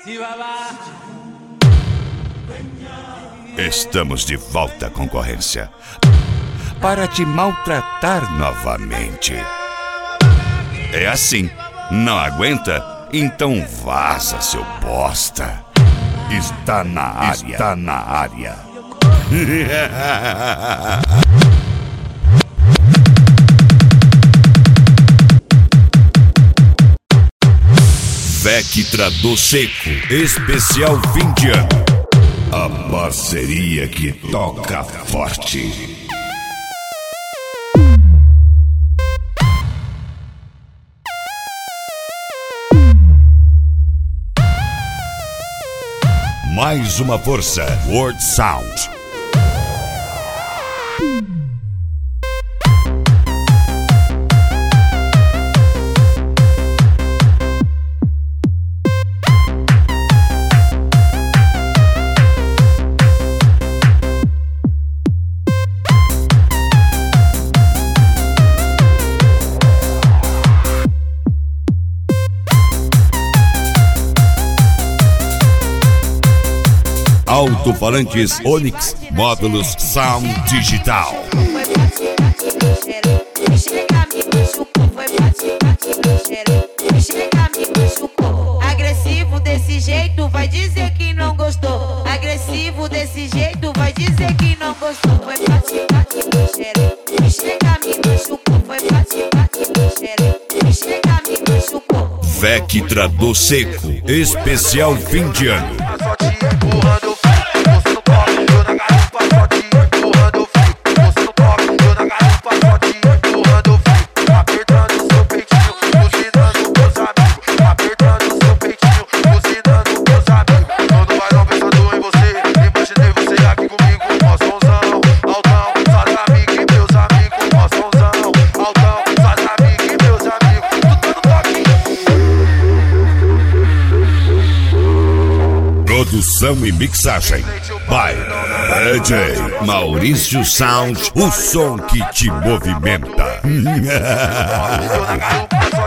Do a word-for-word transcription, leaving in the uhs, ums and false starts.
Estamos de volta, concorrência, para te maltratar novamente. É assim, não aguenta? Então vaza, seu bosta. Está na área, está na área. Vectra do Seco, especial fim de ano. A parceria que toca forte. Mais uma força, World Sound. Alto-falantes Onix, módulos Sound Digital. Agressivo desse jeito, vai dizer que não gostou. Agressivo desse jeito, vai dizer que não gostou. Foi bate, bate no xereque. Chega, me machucou. Foi bate, bate no xereque. Chega, me machucou. Vectra do Seco, especial fim de ano. Produção e mixagem by D J Maurício Sound, o som que te movimenta.